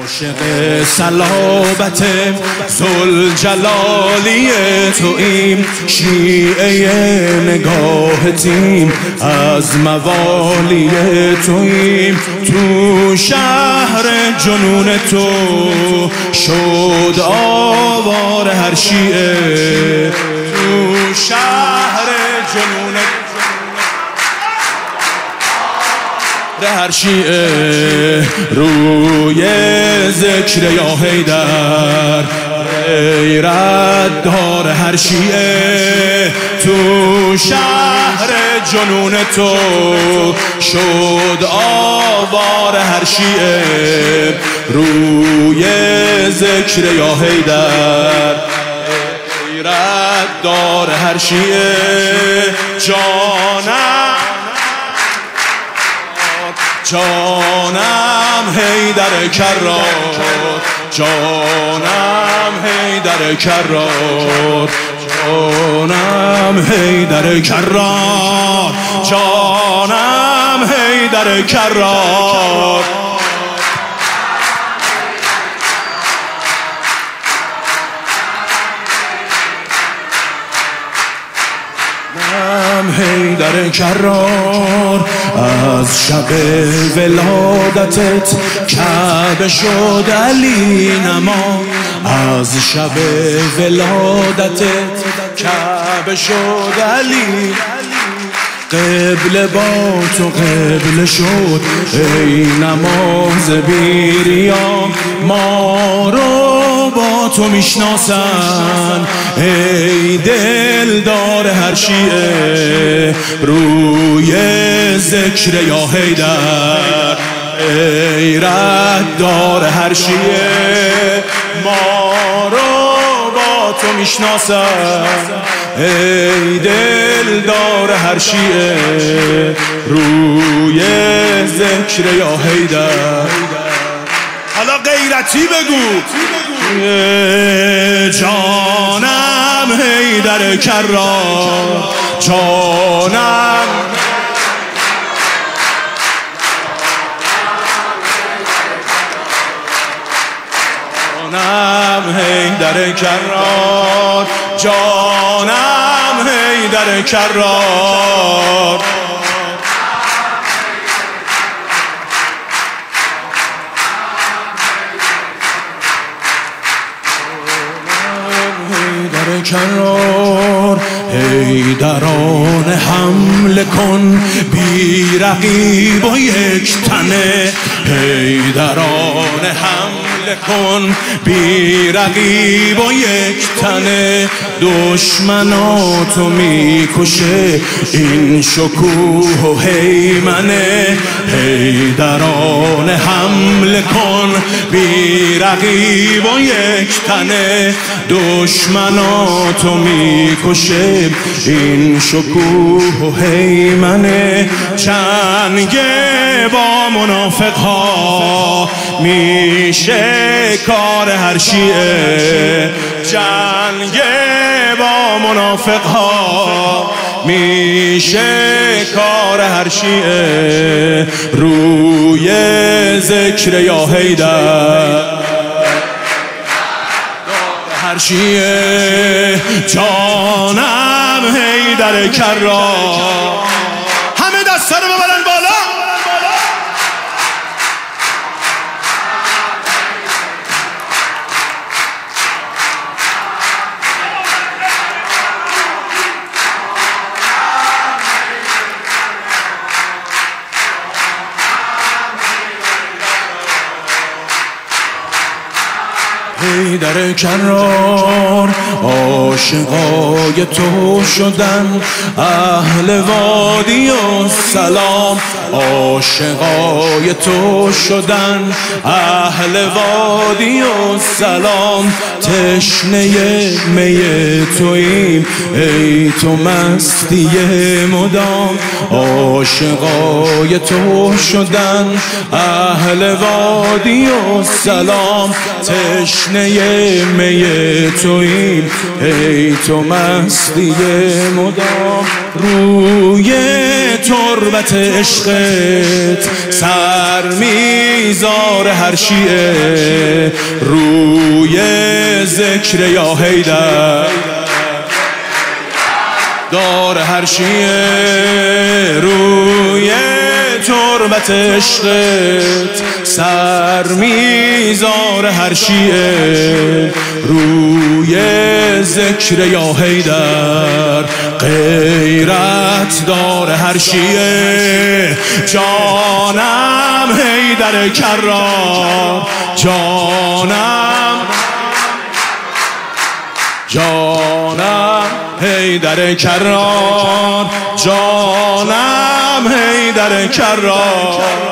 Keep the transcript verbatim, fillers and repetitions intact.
عاشق صلابت ذوالجلالی توییم، شیعه نگاه تیم از موالی توییم. تو شهر جنون تو شد آوار هر شیعه، تو شهر جنون هر شیعه روی ذکر یا حیدر غیرت دار هر شیعه. تو شهر جنون تو شد آوار هر شیعه روی ذکر یا حیدر غیرت دار هر شیعه. جانم جانم حیدر کرار، جانم حیدر کرار، جانم حیدر کرار، جانم حیدر کرار. حیدر کرار از شب ولادتت کعبه شد علی نما، از شب ولادتت کعبه شد علی. قبله با تو قبله شد ای نماز بیریان، ما رو با تو میشناسن ای دلدار هر شیعه روی ذکر یا حیدر غیرت دار هر شیعه. ما رو با تو میشناسن ای دلدار هر شیعه روی ذکر یا حیدر. حالا غیرتی بگو. جانم حیدر کرار، جانم جانم حیدر کرار، جانم حیدر کرار. کرار حیدران حمله کن بی رقیب و یک تنه، حیدران حمله کن بی رقیب و یک تنه. دشمناتو میکشه این شکوه و هیمنه، حیدران حمله کن بی رقیب و یک تنه. دشمناتو میکشه این شکوه و هیمنه. جنگ با منافق ها میشه کار هر شیعه، جنگ با منافق ها میشه کار هر شیعه روی ذکر یا حیدر هر شیعه. جانم حیدر کرار. همه دست رو ببرن بالا. حیدر کرار عاشقای تو شدن اهل وادی و سلام، عاشقای تو شدن اهل وادی و سلام. تشنه می توییم ای تو مستی مدام، عاشقای تو شدن اهل وادی و سلام. تشنه تشنه می توییم، ای تو مستی مدام. روی تربت عشقت سر میذار هر شیعه، روی ذکر یا حیدر دار هر شیعه، روی تربت عشقت سر میذار هر شیعه، روی ذکر یا حیدر غیرت دار هر شیعه. جانم حیدر کرار، جانم جانم حیدر کرار، جانم حیدر کرار.